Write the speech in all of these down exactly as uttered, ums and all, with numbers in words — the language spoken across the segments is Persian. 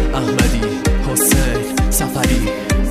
احمدی، حسین، سفری.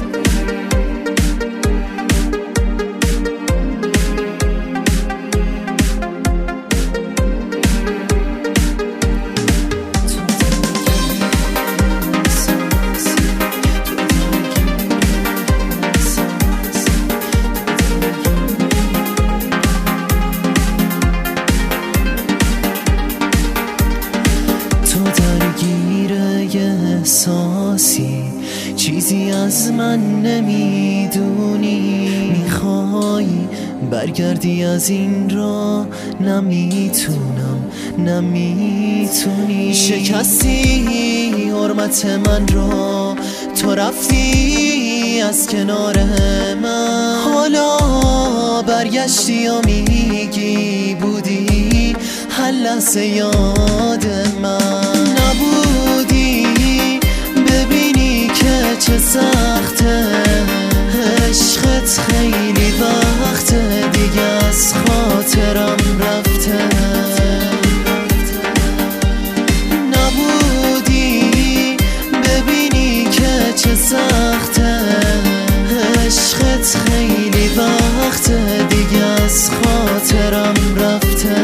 احساسی چیزی از من نمیدونی، میخوای برگردی از این را، نمیتونم نمیتونی. شکستی حرمت من را، تو رفتی از کنار من، حالا برگشتی و میگی بودی هر لحظه یاد من. نبودی ببینی که چه سخته، عشقت خیلی وقته دیگه از خاطرم رفته. نبودی ببینی که چه سخته، عشقت خیلی وقته دیگه از خاطرم رفته.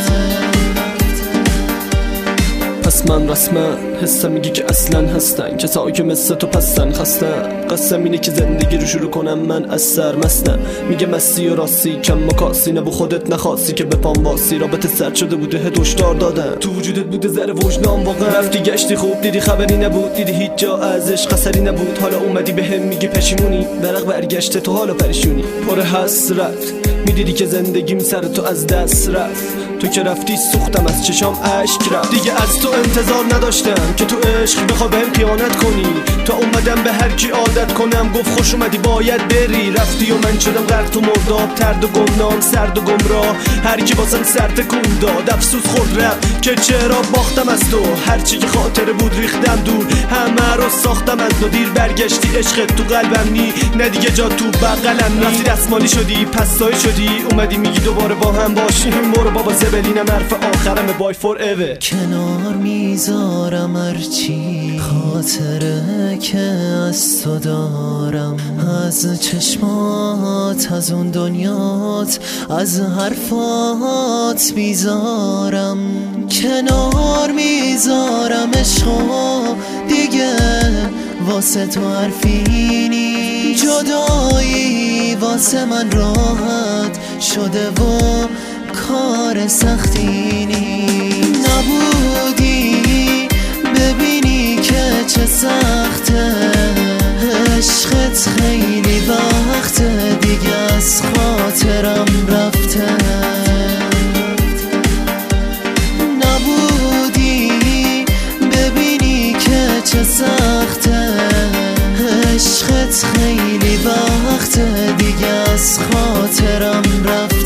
پس من رسما حسم میگی که اصلا هستن کسایی که مثل تو پستن خستن. قسم اینه که زندگی رو شروع کنم من از سر مستم. میگه مستی و راستی کم مکاسی، نبو خودت نخواستی که بپام واسی. رابطه سرد شده بوده هد هشدار دادم، تو وجودت بوده ذره وجدان واقعا. رفتی گشتی خوب دیدی خبری نبود، دیدی هیچ جا ازش خسری نبود. حالا اومدی بهم میگی پشیمونی، برق برگشته تو حالا پریشونی. پر حسرت میدیدی که زندگیم سر تو از دست رفت، تو که رفتی سوختم از چشام اشک رفت. دیگه از تو انتظار نداشتم که تو عشق بخوای بهم خیانت کنی، تا اومدم به هر کی عادت کنم. گفت خوش اومدی باید بری، رفتی و من شدم غرق تو مرداب. ترد و گمنام سرد و گمراه، هر کی واسم سر تکون داد. افسوس خورد رفت که چرا باختم از تو، هر چی که خاطره بود ریختم دور، همه رو ساختم از دو. دیر برگشتی عشقت تو قلبم نی، نه دیگه جا تو بغلم نی. رفتی دستمالی شدی پس سایه شدی، اومدی میگی دوباره با هم باشیم. برو بابا زبلینم حرف آخرم بای فور ایور. کنار میذارم هرچی خاطره که از تو دارم، از چشمات، از اون دنیات، از حرفات میذارم. کنار میذارم عشقو دیگه واسه تو حرفی نی، جدایی واسه من راحت شده و کار سختی نی. نبودی ببینی که چه سخته، عشقت خیلی وقته دیگه از خاطرم رفته. نبودی ببینی که چه سخته، عشقت خیلی وقته دیگه از خاطرم رفته.